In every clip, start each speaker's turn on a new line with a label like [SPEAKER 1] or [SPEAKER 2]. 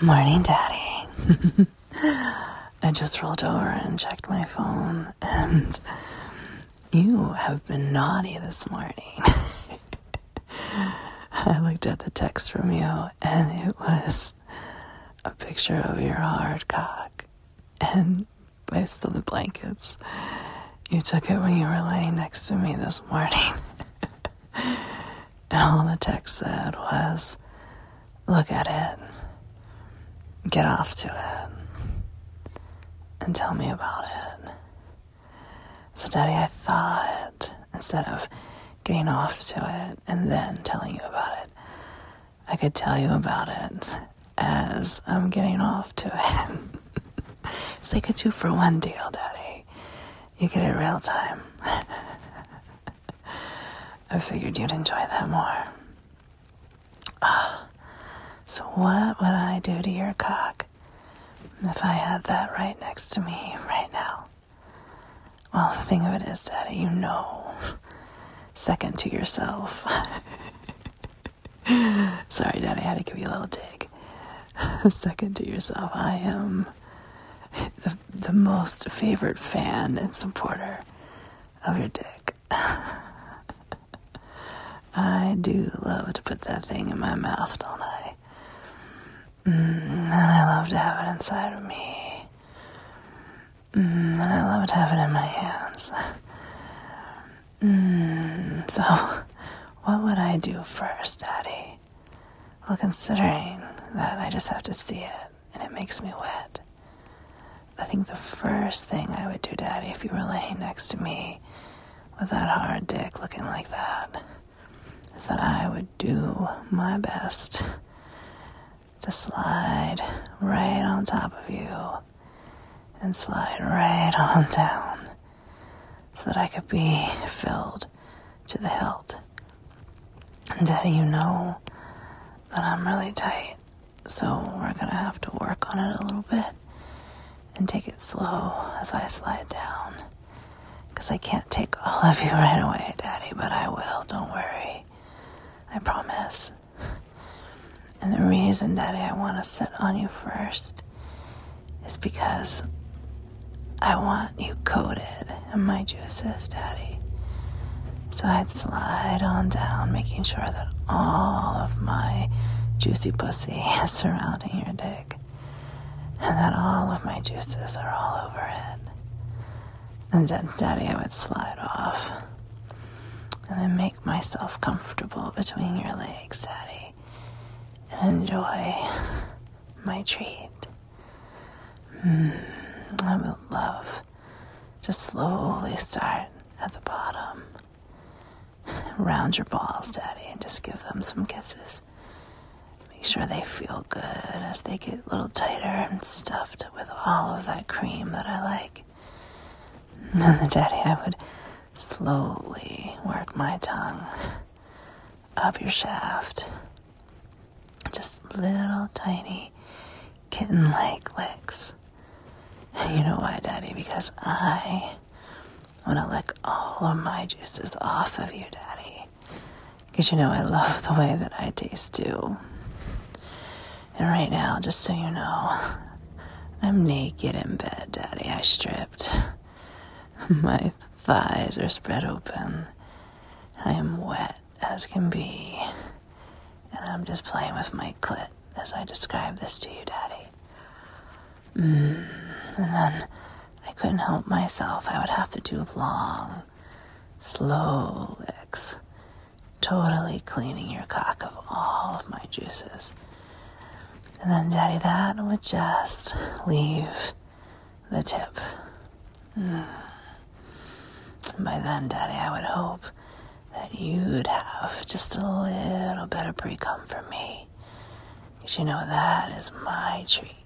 [SPEAKER 1] Morning, Daddy. I just rolled over and checked my phone, and you have been naughty this morning. I looked at the text from you, and it was a picture of your hard cock and placed on the blankets. You took it when you were laying next to me this morning. And all the text said was, look at it, get off to it, and tell me about it. So, Daddy, I thought, instead of getting off to it and then telling you about it, I could tell you about it as I'm getting off to it. It's like a 2-for-1 deal, Daddy. You get it real time. I figured you'd enjoy that more. So what would I do to your cock if I had that right next to me right now? Well, the thing of it is, Daddy, you know, second to yourself. Sorry, Daddy, I had to give you a little dig. Second to yourself, I am the most favorite fan and supporter of your dick. I do love to put that thing in my mouth, don't I? And I love to have it inside of me. And I love to have it in my hands. So, what would I do first, Daddy? Well, considering that I just have to see it and it makes me wet, I think the first thing I would do, Daddy, if you were laying next to me with that hard dick looking like that, is that I would do my best to slide right on top of you and slide right on down so that I could be filled to the hilt. And Daddy, you know that I'm really tight, so we're gonna have to work on it a little bit and take it slow as I slide down, because I can't take all of you right away, Daddy, but I will, don't worry. I promise. And the reason, Daddy, I want to sit on you first is because I want you coated in my juices, Daddy. So I'd slide on down, making sure that all of my juicy pussy is surrounding your dick, and that all of my juices are all over it. And then, Daddy, I would slide off and then make myself comfortable between your legs, Daddy, and enjoy my treat. I would love to slowly start at the bottom, round your balls, Daddy, and just give them some kisses. Make sure they feel good as they get a little tighter and stuffed with all of that cream that I like. And then, Daddy, I would slowly work my tongue up your shaft. Just little tiny kitten-like licks. And you know why, Daddy? Because I want to lick all of my juices off of you, Daddy. Because you know I love the way that I taste too. And right now, just so you know, I'm naked in bed, Daddy. I stripped. My thighs are spread open. I am wet as can be. And I'm just playing with my clit as I describe this to you, Daddy. And then I couldn't help myself. I would have to do long, slow licks, totally cleaning your cock of all of my juices. And then, Daddy, that would just leave the tip. By then, Daddy, I would hope that you'd have just a little bit of pre-cum for me. Because you know that is my treat.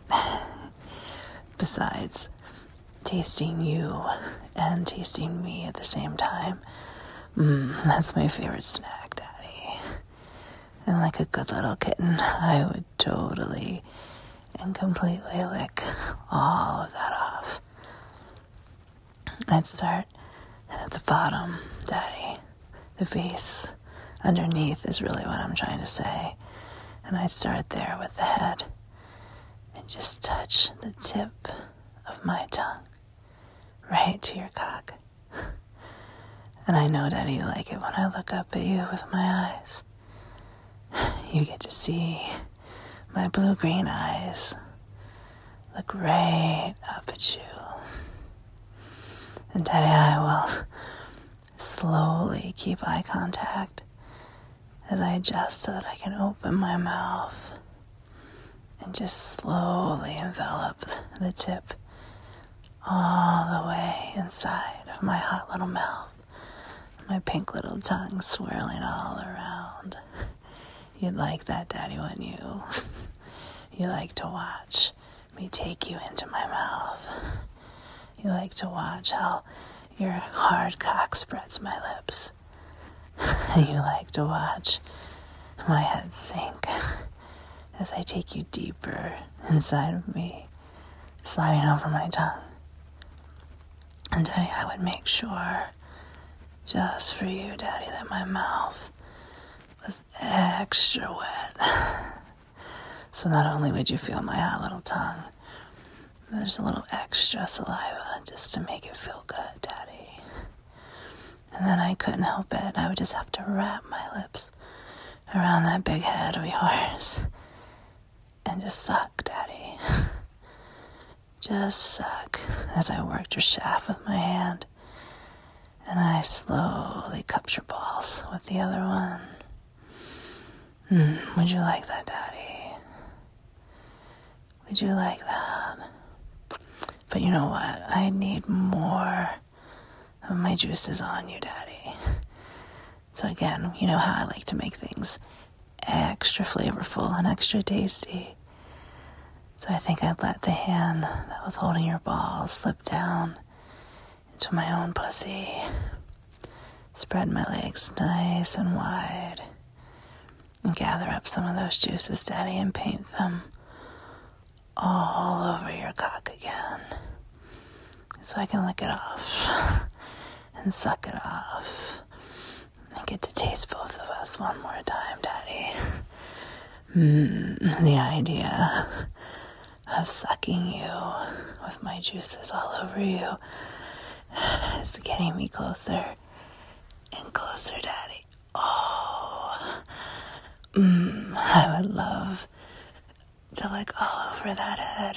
[SPEAKER 1] Besides tasting you and tasting me at the same time, that's my favorite snack, Daddy. And like a good little kitten, I would totally and completely lick all of that off. I'd start at the bottom, Daddy. The base underneath is really what I'm trying to say. And I'd start there with the head. just touch the tip of my tongue right to your cock. And I know, Daddy, you like it when I look up at you with my eyes. You get to see my blue-green eyes look right up at you. And Daddy, I will slowly keep eye contact as I adjust so that I can open my mouth and just slowly envelop the tip all the way inside of my hot little mouth, my pink little tongue swirling all around. You'd like that, Daddy, wouldn't you? You like to watch me take you into my mouth. You like to watch how your hard cock spreads my lips. You like to watch my head sink as I take you deeper inside of me, sliding over my tongue. And Daddy, I would make sure, just for you, Daddy, that my mouth was extra wet. So not only would you feel my hot little tongue, but there's a little extra saliva just to make it feel good, Daddy. And then I couldn't help it. I would just have to wrap my lips around that big head of yours and just suck, Daddy. Just suck as I worked your shaft with my hand, and I slowly cupped your balls with the other one. Would you like that, Daddy? Would you like that? But you know what? I need more of my juices on you, Daddy. So again, you know how I like to make things extra flavorful and extra tasty. So I think I'd let the hand that was holding your balls slip down into my own pussy. Spread my legs nice and wide. And gather up some of those juices, Daddy, and paint them all over your cock again. So I can lick it off and suck it off and get to taste both of us one more time, Daddy. The idea of sucking you with my juices all over you is getting me closer and closer, Daddy. Oh, I would love to lick all over that head.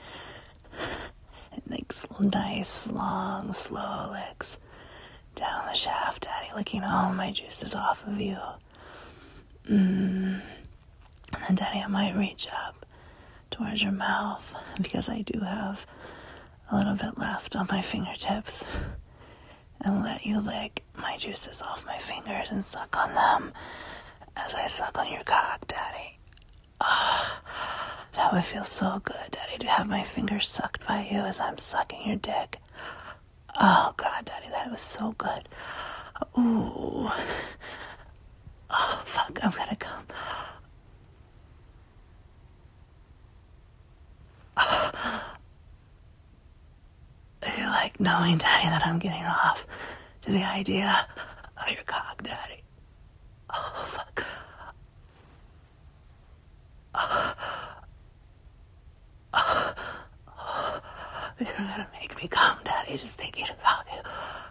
[SPEAKER 1] And like nice, long, slow licks down the shaft, Daddy, licking all my juices off of you. And then, Daddy, I might reach up towards your mouth because I do have a little bit left on my fingertips and let you lick my juices off my fingers and suck on them as I suck on your cock, Daddy. That would feel so good, Daddy, to have my fingers sucked by you as I'm sucking your dick. Oh, God, Daddy, that was so good. Ooh. Oh, fuck, I'm gonna come. You like knowing, Daddy, that I'm getting off to the idea of your cock, Daddy. Oh, fuck. You're gonna make me come, Daddy, just thinking about you.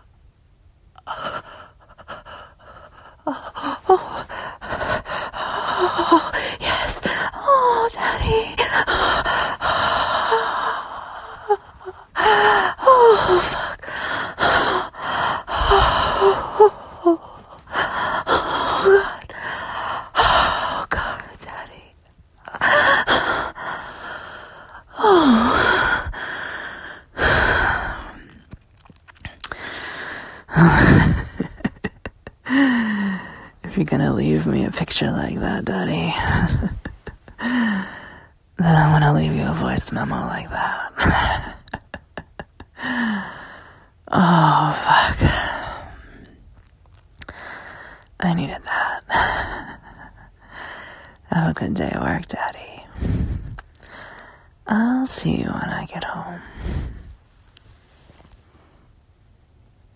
[SPEAKER 1] Yes. Oh, Daddy. Oh, fuck. Oh, God, Daddy. If you're gonna leave me a picture like that, Daddy, then I'm gonna leave you a voice memo like that. Oh, fuck. I needed that. Have a good day at work, Daddy. I'll see you when I get home.